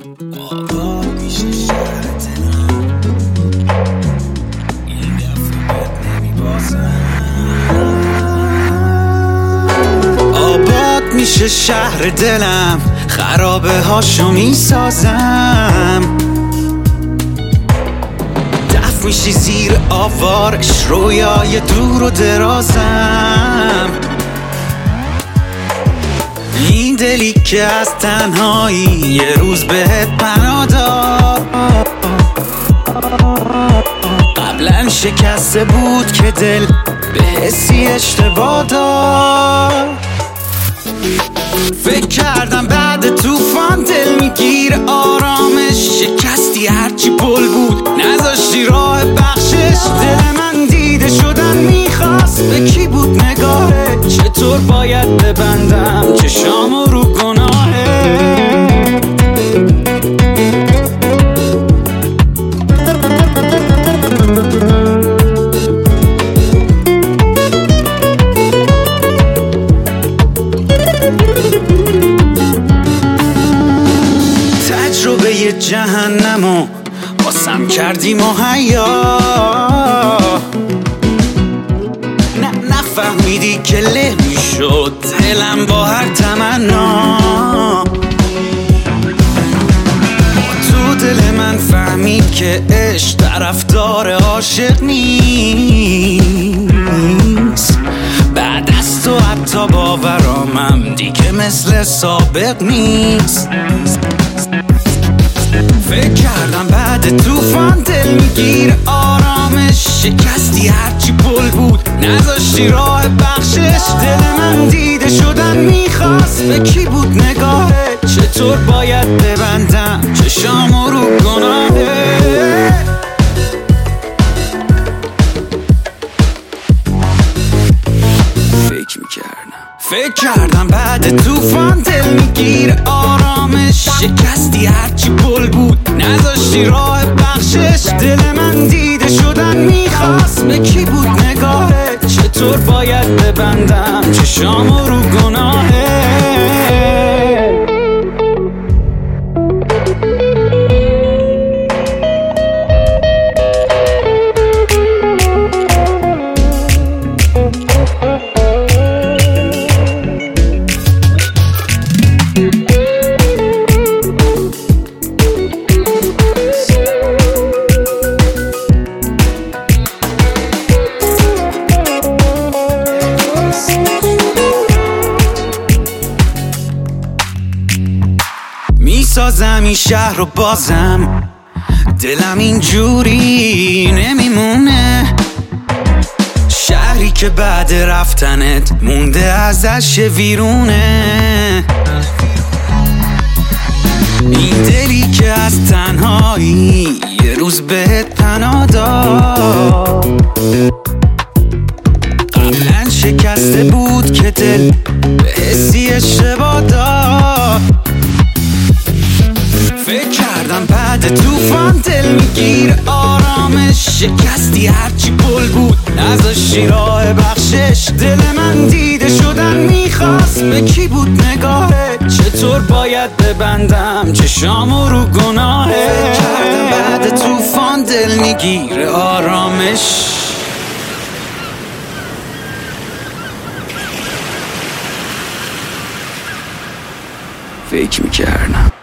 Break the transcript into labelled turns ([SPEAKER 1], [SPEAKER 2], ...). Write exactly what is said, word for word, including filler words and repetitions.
[SPEAKER 1] آباد میشه شهر دلم، این دفعه بهت نمیبازم. آباد میشه شهر دلم، خرابه هاشو میسازم. دفع میشی زیر آوارش، رویای دور و درازم. این دلی که از تنهایی یه روز بهت پناه داد، قبلا شکسته بود که دل به حسی اشتباه داد. فکر کردم بعد توفان دل میگیره آرامش، شکستی هرچی پل بود نذاشتی راه بخشش. دل من دیده شدن میخواست، به کی بود نگاهه؟ چطور باید ببندم چشامو رو گناهه؟ تجربه یه جهنمو واسم کردی مهیا، نه نفهمیدی که له میشد دلم با هر تمنا. تو دل من فهمید که عشق طرفدار عاشق نیست. بعد از تو حتی باورامم دیگه مثل سابق نیست. فکر کردم بعد توفان دل میگیره آرامش، شکستی هرچی پل بود نذاشتی راه بخشش. دل من دیده شدن میخواست، به کی بود نگاهه؟ چطور باید ببندم چشامو رو گناهه؟ فکر میکردم فکر کردم بعد توفان دل میگیره آرامش، شکستی هرچی پل بود نذاشتی راه بخشش. دل من دیده شدن میخواست، به کی بود نگاهه؟ چطور باید ببندم چشامو رو گناهه؟ میسازم این شهر رو بازم، دلم اینجوری نمیمونه. شهری که بعد رفتنت مونده ازش ویرونه. این دلی که از تنهایی یه روز بهت پناه داد، قبلا شکسته بود که دل به حسی اشتباه داد. فکر کردم بعد توفان دل میگیره آرامش، شکستی هرچی پل بود نذاشتی راه بخشش. دل من دیده شدن میخواست، به کی بود نگاهه؟ چطور باید ببندم چشامو رو گناهه؟ فکر کردم بعد توفان دل میگیره آرامش. فکر میکردم